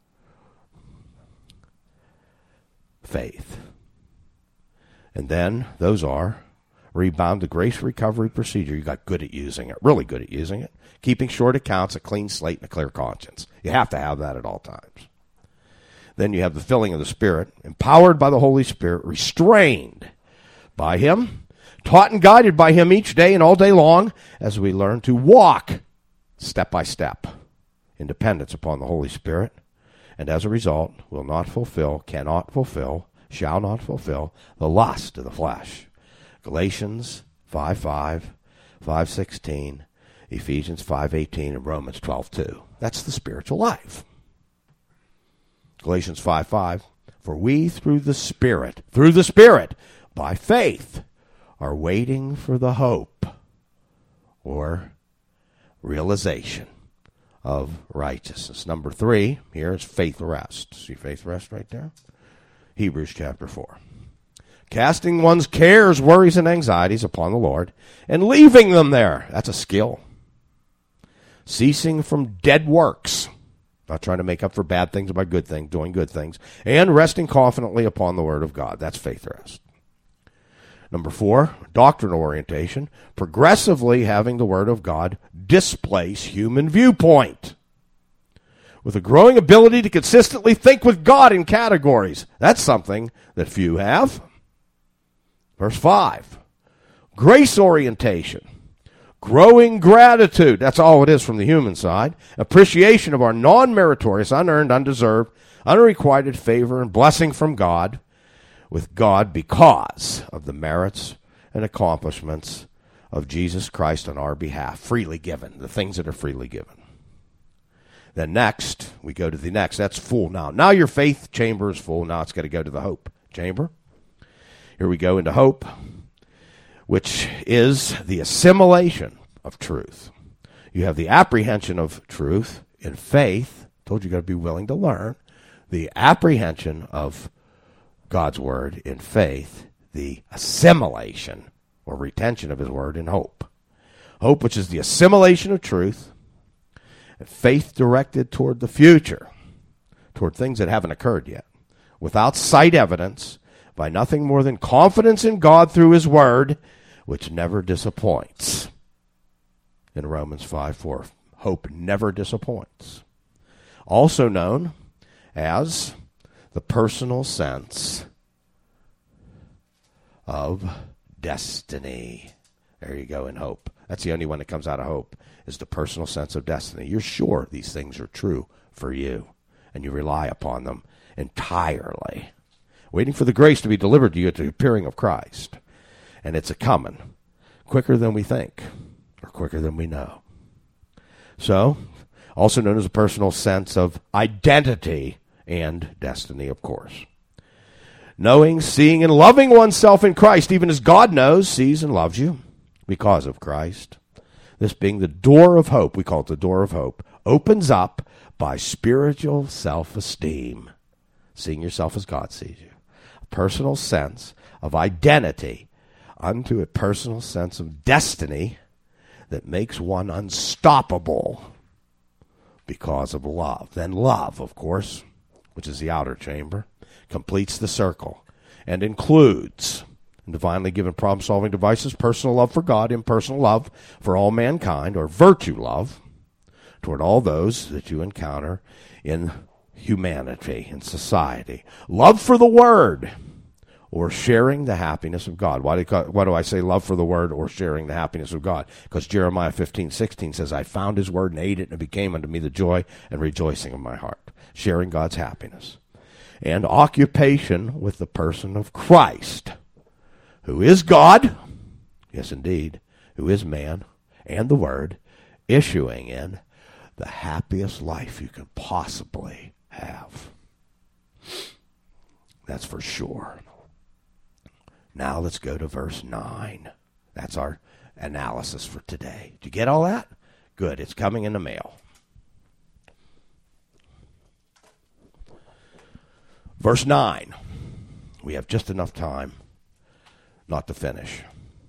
[SPEAKER 2] faith. And then those are rebound, the grace recovery procedure. You got good at using it, really good at using it. Keeping short accounts, a clean slate, and a clear conscience. You have to have that at all times. Then you have the filling of the Spirit, empowered by the Holy Spirit, restrained by Him, taught and guided by Him each day and all day long as we learn to walk step by step in dependence upon the Holy Spirit. And as a result, will not fulfill, cannot fulfill, shall not fulfill the lust of the flesh. Galatians five five, five sixteen, Ephesians five eighteen, and Romans twelve two. That's the spiritual life. Galatians five five, for we through the Spirit, through the Spirit, by faith, are waiting for the hope or realization of righteousness. Number three here is faith rest. See faith rest right there? Hebrews chapter four. Casting one's cares, worries, and anxieties upon the Lord, and leaving them there. That's a skill. Ceasing from dead works. Not trying to make up for bad things by good things, doing good things. And resting confidently upon the Word of God. That's faith rest. Number four, doctrinal orientation. Progressively having the Word of God displace human viewpoint. With a growing ability to consistently think with God in categories. That's something that few have. Verse five, grace orientation, growing gratitude. That's all it is from the human side. Appreciation of our non-meritorious, unearned, undeserved, unrequited favor and blessing from God, with God because of the merits and accomplishments of Jesus Christ on our behalf, freely given, the things that are freely given. Then next, we go to the next. That's full now. Now your faith chamber is full. Now it's got to go to the hope chamber. Here we go into hope, which is the assimilation of truth. You have the apprehension of truth in faith. Told you got to be willing to learn. The apprehension of God's word in faith. The assimilation or retention of his word in hope. Hope, which is the assimilation of truth. And faith directed toward the future, toward things that haven't occurred yet. Without sight evidence, by nothing more than confidence in God through his word, which never disappoints. In Romans five four, hope never disappoints. Also known as the personal sense of destiny. There you go in hope. That's the only one that comes out of hope, is the personal sense of destiny. You're sure these things are true for you, and you rely upon them entirely. Waiting for the grace to be delivered to you at the appearing of Christ. And it's a coming quicker than we think, or quicker than we know. So, also known as a personal sense of identity and destiny, of course. Knowing, seeing, and loving oneself in Christ, even as God knows, sees, and loves you because of Christ. This being the door of hope, we call it the door of hope, opens up by spiritual self-esteem. Seeing yourself as God sees you. Personal sense of identity unto a personal sense of destiny that makes one unstoppable because of love. Then love, of course, which is the outer chamber, completes the circle and includes divinely given problem-solving devices, personal love for God, impersonal love for all mankind, or virtue love toward all those that you encounter in humanity and society. Love for the Word, or sharing the happiness of God. Why do, why do I say love for the Word or sharing the happiness of God? Because Jeremiah fifteen sixteen says, I found his word and ate it, and it became unto me the joy and rejoicing of my heart. Sharing God's happiness. And occupation with the person of Christ, who is God, yes indeed, who is man, and the Word, issuing in the happiest life you can possibly have. That's for sure. Now let's go to verse nine. That's our analysis for today. Did you get all that? Good. It's coming in the mail. Verse nine. We have just enough time not to finish.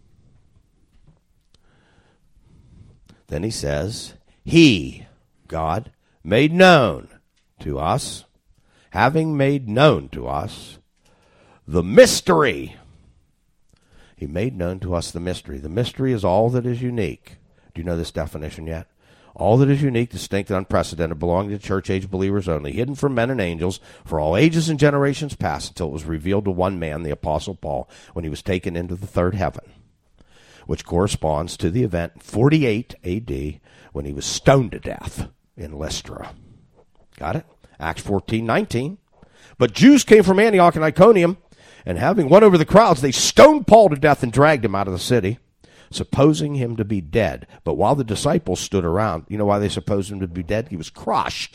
[SPEAKER 2] Then he says, He, God, made known to us, having made known to us the mystery. He made known to us the mystery. The mystery is all that is unique. Do you know this definition yet? All that is unique, distinct, and unprecedented, belonging to church-age believers only, hidden from men and angels for all ages and generations past, until it was revealed to one man, the Apostle Paul, when he was taken into the third heaven, which corresponds to the event forty-eight A D when he was stoned to death in Lystra. Got it? Acts fourteen nineteen. But Jews came from Antioch and Iconium, and having won over the crowds, they stoned Paul to death and dragged him out of the city, supposing him to be dead. But while the disciples stood around, you know why they supposed him to be dead? He was crushed.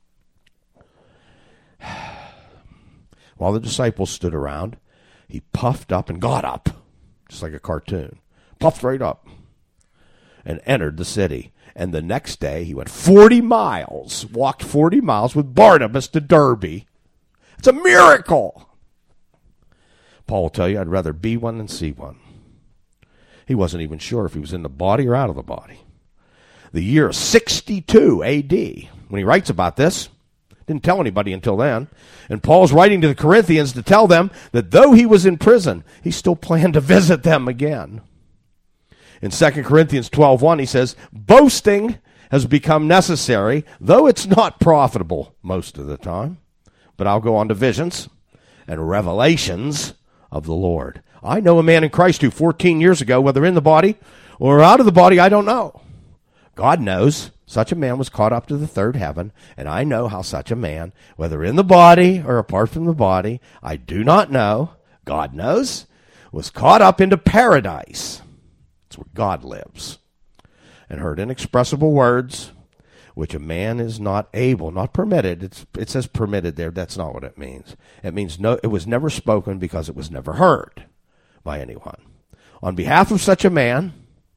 [SPEAKER 2] While the disciples stood around, he puffed up and got up, just like a cartoon. Puffed right up and entered the city. And the next day, he went forty miles, walked forty miles with Barnabas to Derbe. It's a miracle. Paul will tell you, I'd rather be one than see one. He wasn't even sure if he was in the body or out of the body. The year sixty-two A D, when he writes about this, didn't tell anybody until then. And Paul's writing to the Corinthians to tell them that though he was in prison, he still planned to visit them again. In Second Corinthians twelve one, he says, boasting has become necessary, though it's not profitable most of the time. But I'll go on to visions and revelations of the Lord. I know a man in Christ who fourteen years ago, whether in the body or out of the body, I don't know. God knows such a man was caught up to the third heaven, and I know how such a man, whether in the body or apart from the body, I do not know, God knows, was caught up into paradise. It's where God lives. And heard inexpressible words, which a man is not able, not permitted. It's, it says permitted there. That's not what it means. It means no. It was never spoken because it was never heard by anyone. On behalf of such a man,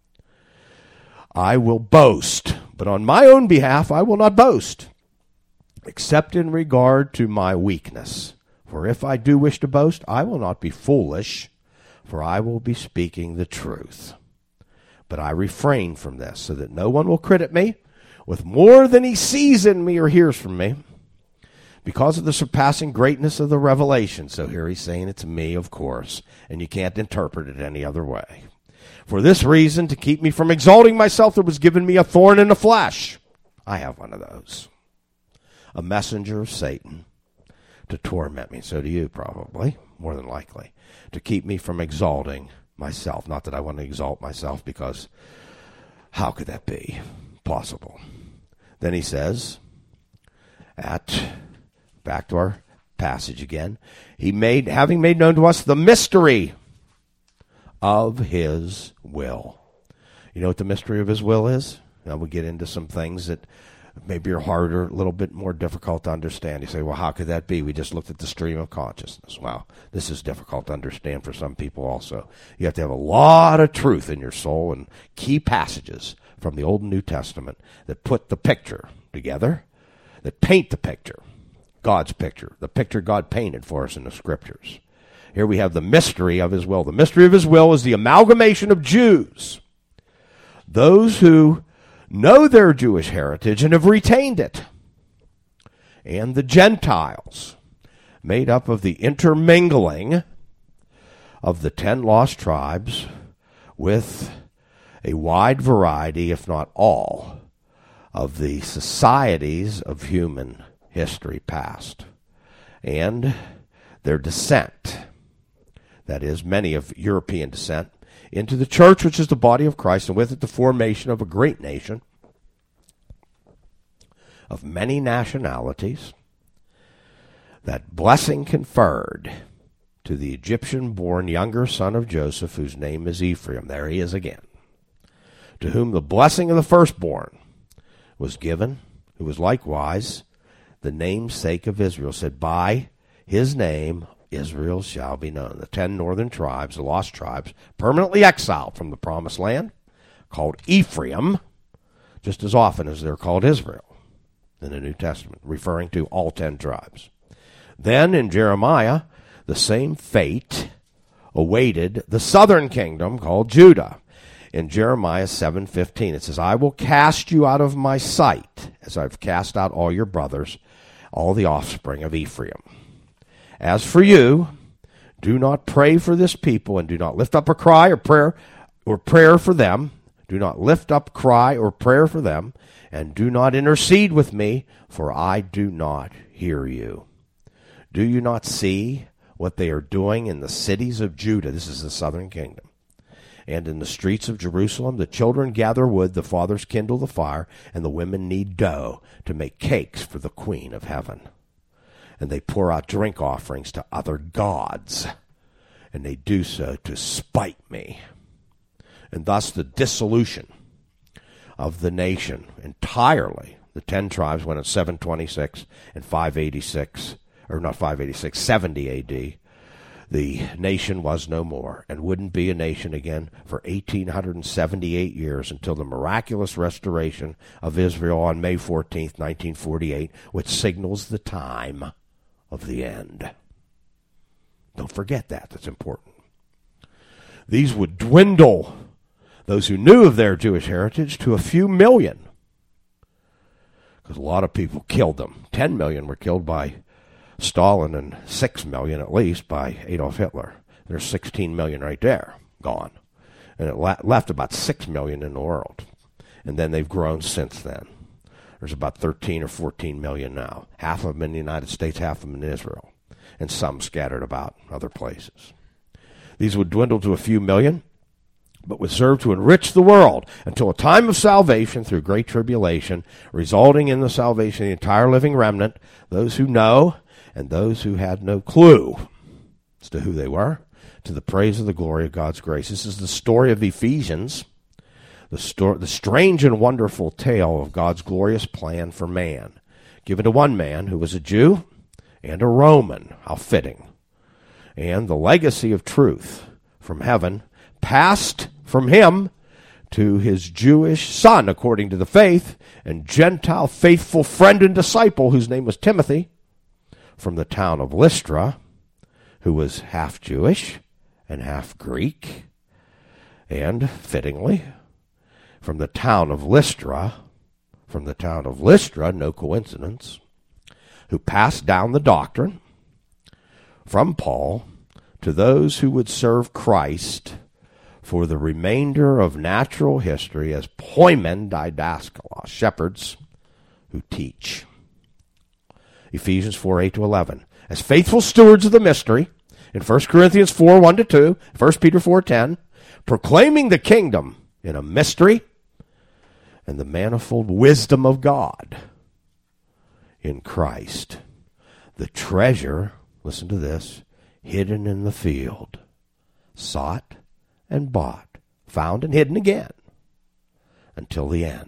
[SPEAKER 2] I will boast. But on my own behalf, I will not boast, except in regard to my weakness. For if I do wish to boast, I will not be foolish, for I will be speaking the truth. But I refrain from this, so that no one will credit me with more than he sees in me or hears from me, because of the surpassing greatness of the revelation. So here he's saying it's me, of course, and you can't interpret it any other way. For this reason, to keep me from exalting myself, there was given me a thorn in the flesh. I have one of those. A messenger of Satan to torment me. So do you, probably, more than likely. To keep me from exalting myself. Not that I want to exalt myself, because how could that be possible? Then he says, at, back to our passage again, he made, having made known to us the mystery of his will. You know what the mystery of his will is? Now we get into some things that maybe are harder, a little bit more difficult to understand. You say, well, how could that be? We just looked at the stream of consciousness. Wow, this is difficult to understand for some people also. You have to have a lot of truth in your soul and key passages from the Old and New Testament that put the picture together, that paint the picture, God's picture, the picture God painted for us in the Scriptures. Here we have the mystery of his will. The mystery of his will is the amalgamation of Jews, those who know their Jewish heritage and have retained it, and the Gentiles, made up of the intermingling of the ten lost tribes with a wide variety, if not all, of the societies of human history past, and their descent, that is, many of European descent, into the church, which is the body of Christ, and with it the formation of a great nation of many nationalities, that blessing conferred to the Egyptian-born younger son of Joseph, whose name is Ephraim. There he is again. To whom the blessing of the firstborn was given, who was likewise the namesake of Israel, said, by his name Israel shall be known. The ten northern tribes, the lost tribes, permanently exiled from the promised land, called Ephraim, just as often as they're called Israel in the New Testament, referring to all ten tribes. Then in Jeremiah, the same fate awaited the southern kingdom called Judah. In Jeremiah seven fifteen, it says, I will cast you out of my sight, as I've cast out all your brothers, all the offspring of Ephraim. As for you, do not pray for this people, and do not lift up a cry or prayer or prayer for them. Do not lift up cry or prayer for them, and do not intercede with me, for I do not hear you. Do you not see what they are doing in the cities of Judah? This is the southern kingdom. And in the streets of Jerusalem, the children gather wood, the fathers kindle the fire, and the women knead dough to make cakes for the queen of heaven. And they pour out drink offerings to other gods, and they do so to spite me. And thus the dissolution of the nation entirely. The ten tribes went in seven twenty-six and five eighty-six, or not five eighty-six, seventy A D. The nation was no more and wouldn't be a nation again for eighteen seventy-eight years, until the miraculous restoration of Israel on May fourteenth, nineteen forty-eight, which signals the time of the end. Don't forget that. That's important. These would dwindle, those who knew of their Jewish heritage, to a few million, because a lot of people killed them. Ten million were killed by Stalin, and six million at least by Adolf Hitler. There's sixteen million right there, gone. And it la- left about six million in the world. And then they've grown since then. There's about thirteen or fourteen million now. Half of them in the United States, half of them in Israel, and some scattered about other places. These would dwindle to a few million, but would serve to enrich the world until a time of salvation through great tribulation, resulting in the salvation of the entire living remnant, those who know and those who had no clue as to who they were, to the praise of the glory of God's grace. This is the story of Ephesians, the, sto- the strange and wonderful tale of God's glorious plan for man, given to one man who was a Jew and a Roman. How fitting. And the legacy of truth from heaven passed from him to his Jewish son, according to the faith, and Gentile faithful friend and disciple, whose name was Timothy, from the town of Lystra, who was half Jewish and half Greek, and, fittingly, from the town of Lystra, from the town of Lystra, no coincidence, who passed down the doctrine from Paul to those who would serve Christ for the remainder of natural history as poimen didaskalos, shepherds who teach. Ephesians four, eight to eleven. As faithful stewards of the mystery, in First Corinthians four, one to two, First Peter four, ten, proclaiming the kingdom in a mystery and the manifold wisdom of God in Christ. The treasure, listen to this, hidden in the field, sought and bought, found and hidden again, until the end.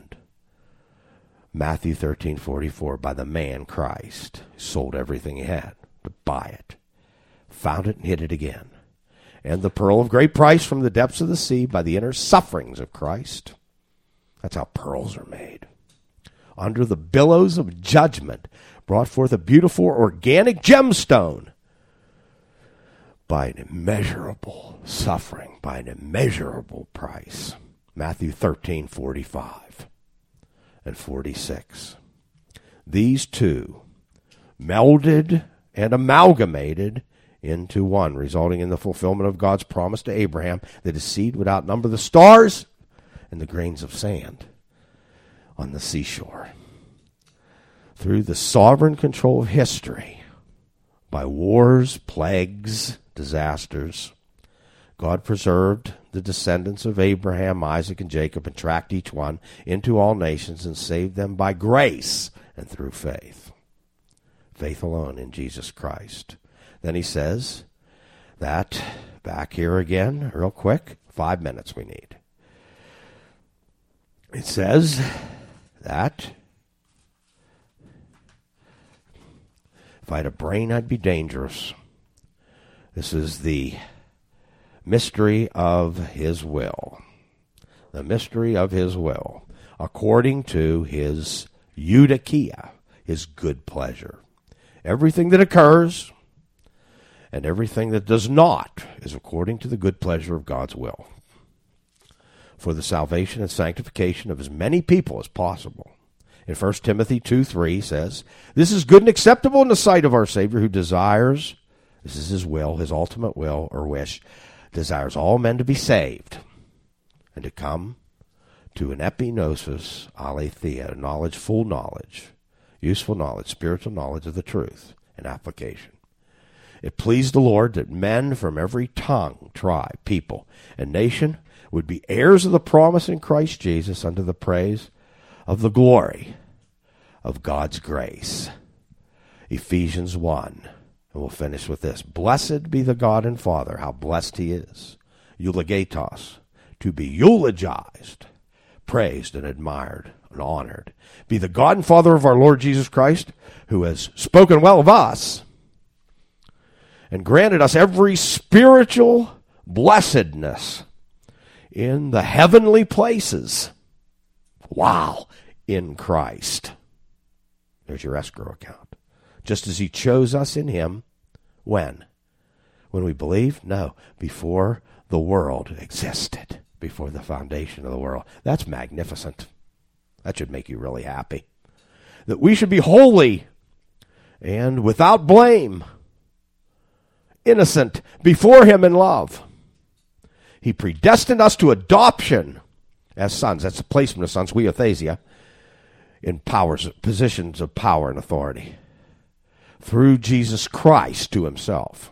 [SPEAKER 2] Matthew thirteen forty-four, by the man Christ, who sold everything he had to buy it, found it and hid it again. And the pearl of great price from the depths of the sea, by the inner sufferings of Christ. That's how pearls are made. Under the billows of judgment, brought forth a beautiful organic gemstone, by an immeasurable suffering, by an immeasurable price. Matthew thirteen forty-five. And forty-six. These two melded and amalgamated into one, resulting in the fulfillment of God's promise to Abraham that his seed would outnumber the stars and the grains of sand on the seashore. Through the sovereign control of history, by wars, plagues, disasters, God preserved the descendants of Abraham, Isaac, and Jacob, and tracked each one into all nations and saved them by grace and through faith. Faith alone in Jesus Christ. Then he says that, back here again, real quick, five minutes we need. It says that if I had a brain, I'd be dangerous. This is the mystery of his will. The mystery of his will, according to his eudokia, his good pleasure. Everything that occurs and everything that does not is according to the good pleasure of God's will, for the salvation and sanctification of as many people as possible. In First Timothy two three says, "This is good and acceptable in the sight of our Savior, who desires," this is his will, his ultimate will or wish, "desires all men to be saved and to come to an epignosis aletheia, knowledge, full knowledge, useful knowledge, spiritual knowledge of the truth and application. It pleased the Lord that men from every tongue, tribe, people, and nation would be heirs of the promise in Christ Jesus unto the praise of the glory of God's grace." Ephesians one. And we'll finish with this. "Blessed be the God and Father," how blessed he is, eulogatos, to be eulogized, praised and admired and honored, "be the God and Father of our Lord Jesus Christ, who has spoken well of us and granted us every spiritual blessedness in the heavenly places." Wow, in Christ. There's your escrow account. "Just as he chose us in him," when? When we believe? No, before the world existed, before the foundation of the world. That's magnificent. That should make you really happy. "That we should be holy and without blame, innocent before him in love. He predestined us to adoption as sons." That's the placement of sons, huiothesia, in powers, positions of power and authority, "through Jesus Christ to himself,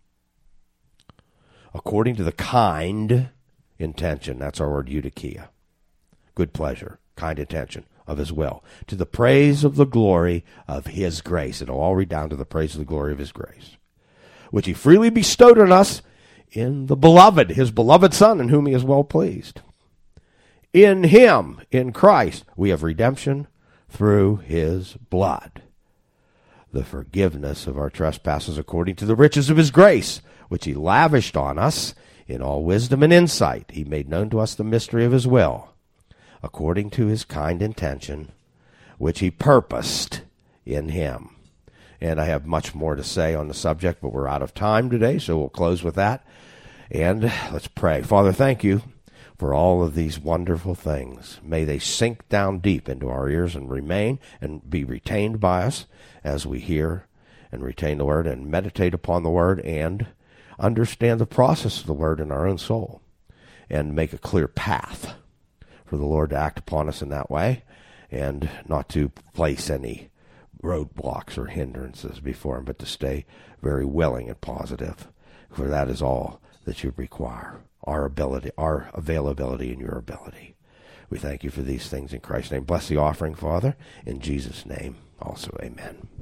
[SPEAKER 2] according to the kind intention," that's our word eudokia, good pleasure, kind intention of his will, "to the praise of the glory of his grace." It'll all read down to the praise of the glory of his grace, "which he freely bestowed on us in the beloved," his beloved Son, in whom he is well pleased. "In him," in Christ, "we have redemption through his blood, the forgiveness of our trespasses according to the riches of his grace, which he lavished on us in all wisdom and insight. He made known to us the mystery of his will, according to his kind intention, which he purposed in him." And I have much more to say on the subject, but we're out of time today, so we'll close with that. And let's pray. Father, thank you for all of these wonderful things. May they sink down deep into our ears and remain and be retained by us as we hear and retain the word and meditate upon the word and understand the process of the word in our own soul and make a clear path for the Lord to act upon us in that way and not to place any roadblocks or hindrances before him, but to stay very willing and positive, for that is all that you require. Our ability, our availability, and your ability. We thank you for these things in Christ's name. Bless the offering, Father. In Jesus' name also, amen.